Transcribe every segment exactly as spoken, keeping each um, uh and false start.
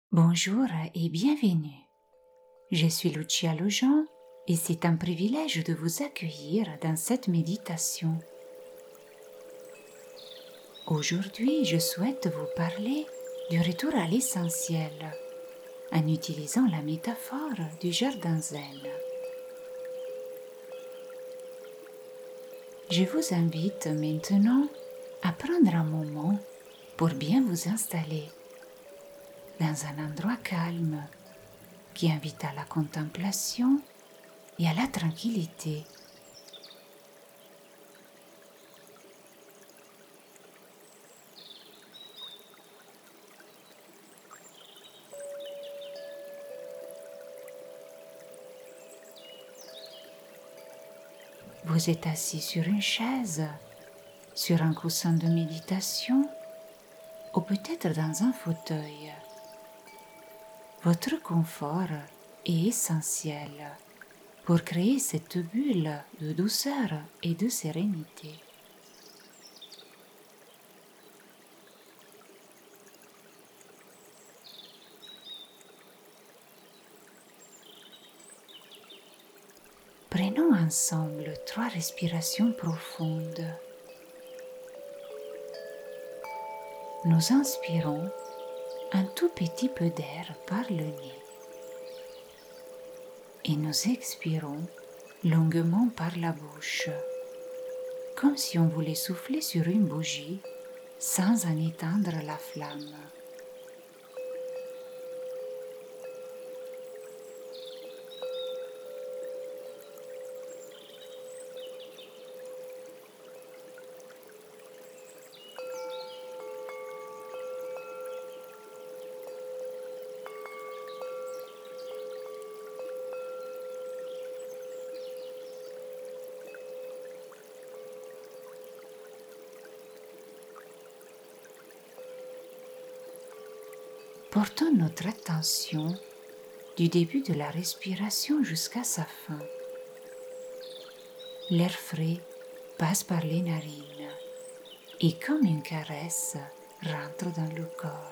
Bonjour et bienvenue. Je suis Lucia Lejean et c'est un privilège de vous accueillir dans cette méditation. Aujourd'hui, je souhaite vous parler du retour à l'essentiel en utilisant la métaphore du jardin zen. Je vous invite maintenant à prendre un moment pour bien vous installer dans un endroit calme qui invite à la contemplation et à la tranquillité. Vous êtes assis sur une chaise, sur un coussin de méditation ou peut-être dans un fauteuil. Votre confort est essentiel pour créer cette bulle de douceur et de sérénité. Prenons ensemble trois respirations profondes. Nous inspirons un tout petit peu d'air par le nez et nous expirons longuement par la bouche, comme si on voulait souffler sur une bougie sans en éteindre la flamme. Portons notre attention du début de la respiration jusqu'à sa fin. L'air frais passe par les narines et comme une caresse rentre dans le corps.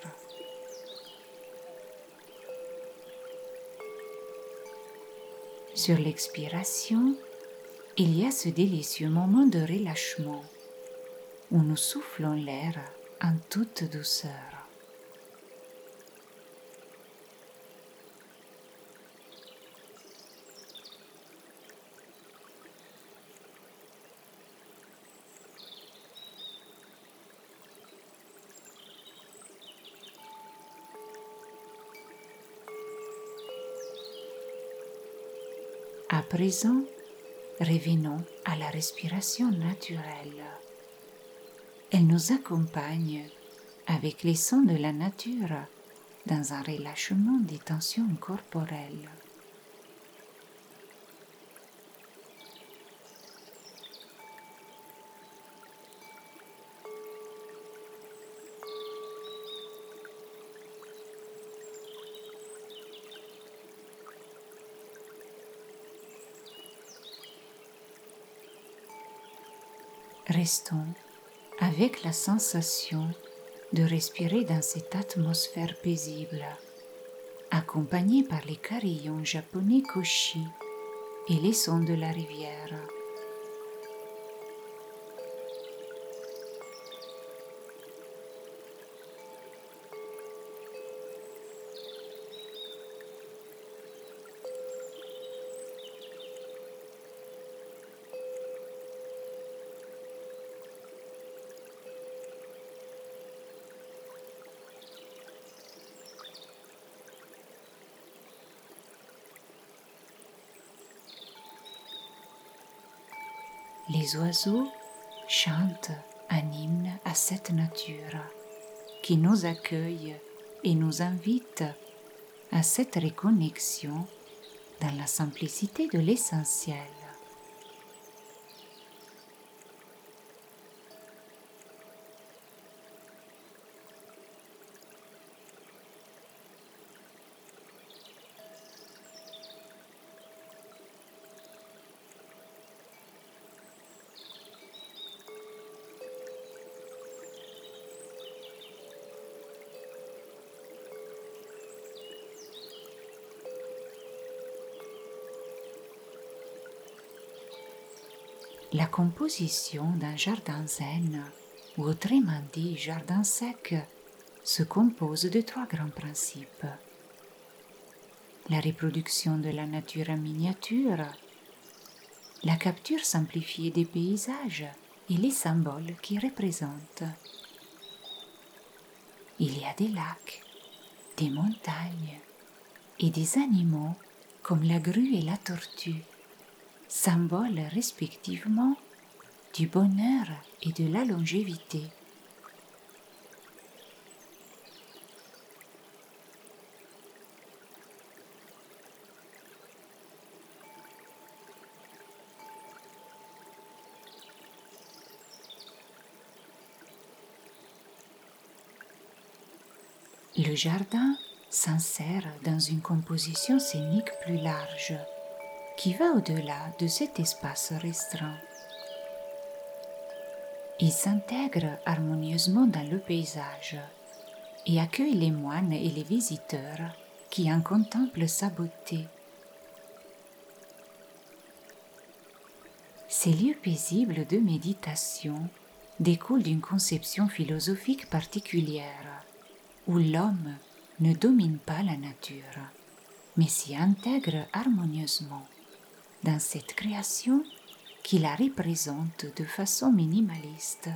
Sur l'expiration, il y a ce délicieux moment de relâchement où nous soufflons l'air en toute douceur. À présent, revenons à la respiration naturelle. Elle nous accompagne avec les sons de la nature dans un relâchement des tensions corporelles. Restons avec la sensation de respirer dans cette atmosphère paisible, accompagnée par les carillons japonais koshi et les sons de la rivière. Les oiseaux chantent un hymne à cette nature qui nous accueille et nous invite à cette reconnexion dans la simplicité de l'essentiel. La composition d'un jardin zen, ou autrement dit jardin sec, se compose de trois grands principes. La reproduction de la nature en miniature, la capture simplifiée des paysages et les symboles qui représentent. Il y a des lacs, des montagnes et des animaux comme la grue et la tortue, symboles respectivement du bonheur et de la longévité. Le jardin s'insère dans une composition scénique plus large, qui va au-delà de cet espace restreint. Il s'intègre harmonieusement dans le paysage et accueille les moines et les visiteurs qui en contemplent sa beauté. Ces lieux paisibles de méditation découlent d'une conception philosophique particulière, où l'homme ne domine pas la nature, mais s'y intègre harmonieusement dans cette création qui la représente de façon minimaliste.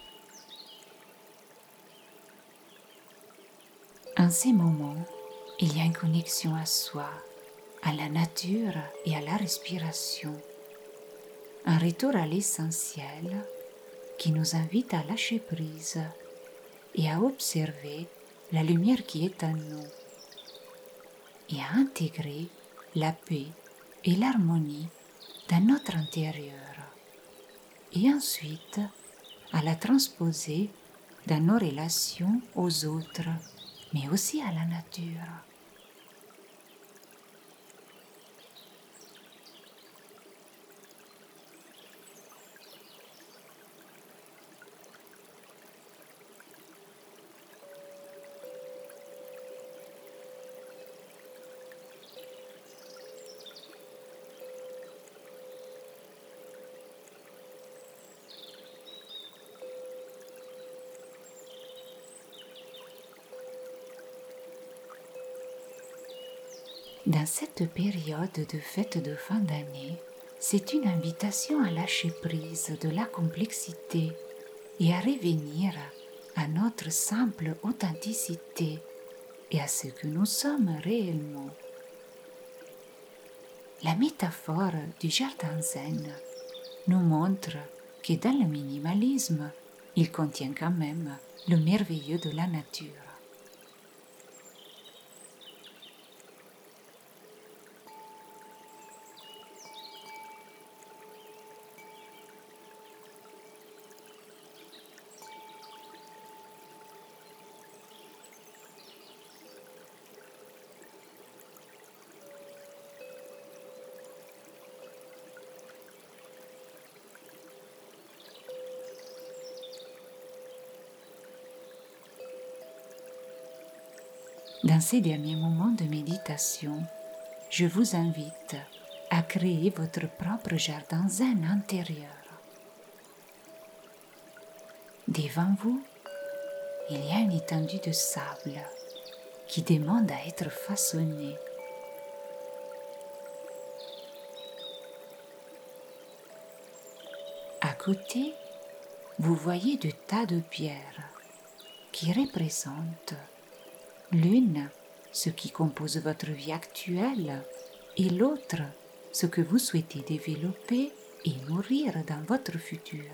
En ces moments, il y a une connexion à soi, à la nature et à la respiration, un retour à l'essentiel qui nous invite à lâcher prise et à observer la lumière qui est en nous et à intégrer la paix et l'harmonie dans notre intérieur et ensuite à la transposer dans nos relations aux autres, mais aussi à la nature. Dans cette période de fête de fin d'année, c'est une invitation à lâcher prise de la complexité et à revenir à notre simple authenticité et à ce que nous sommes réellement. La métaphore du jardin zen nous montre que dans le minimalisme, il contient quand même le merveilleux de la nature. Dans ces derniers moments de méditation, je vous invite à créer votre propre jardin zen intérieur. Devant vous, il y a une étendue de sable qui demande à être façonnée. À côté, vous voyez de tas de pierres qui représentent l'une, ce qui compose votre vie actuelle, et l'autre, ce que vous souhaitez développer et nourrir dans votre futur.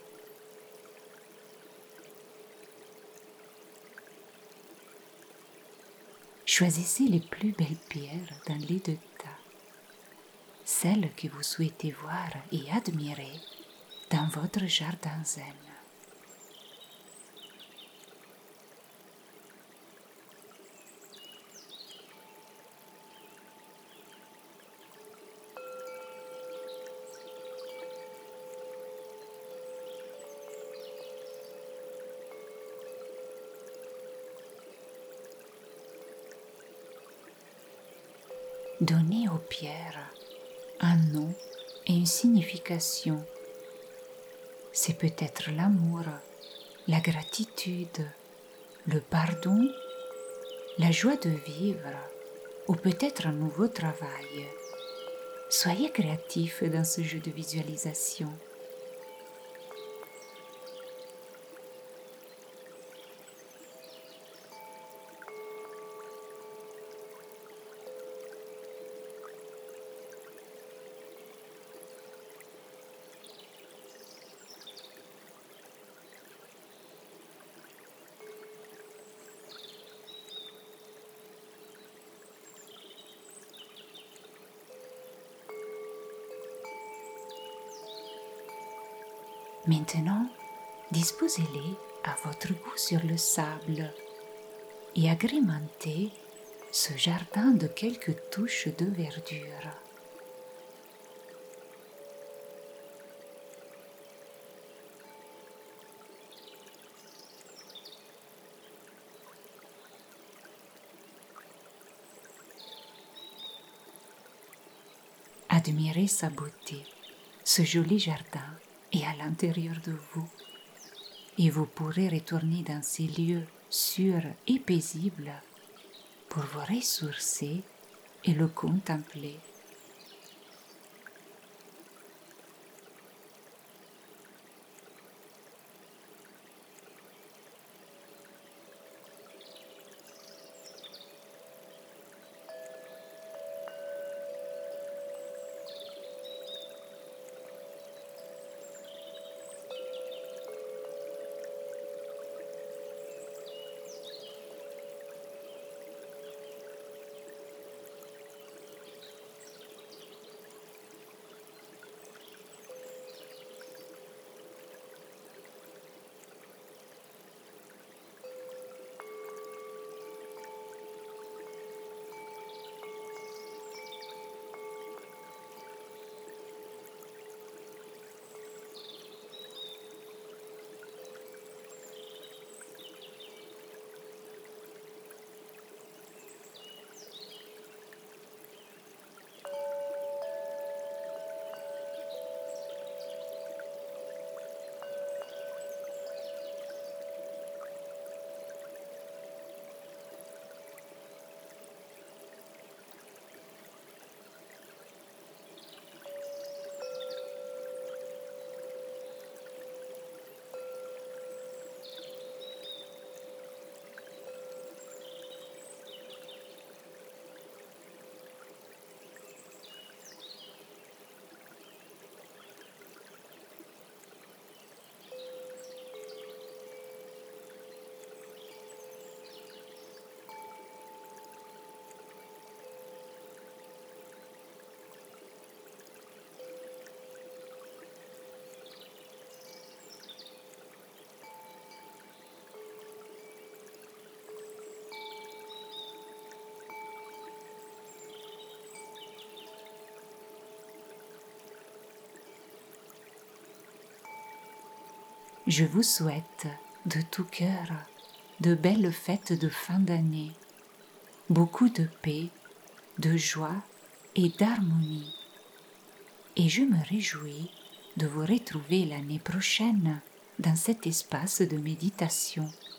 Choisissez les plus belles pierres dans les deux tas, celles que vous souhaitez voir et admirer dans votre jardin zen. Donnez aux pierres un nom et une signification C'est peut-être l'amour, la gratitude, le pardon, la joie de vivre ou peut-être un nouveau travail. Soyez créatifs dans ce jeu de visualisation. Maintenant, disposez-les à votre goût sur le sable et agrémentez ce jardin de quelques touches de verdure. Admirez sa beauté, ce joli jardin est à l'intérieur de vous et vous pourrez retourner dans ces lieux sûrs et paisibles pour vous ressourcer et le contempler. Je vous souhaite de tout cœur de belles fêtes de fin d'année, beaucoup de paix, de joie et d'harmonie. Et je me réjouis de vous retrouver l'année prochaine dans cet espace de méditation.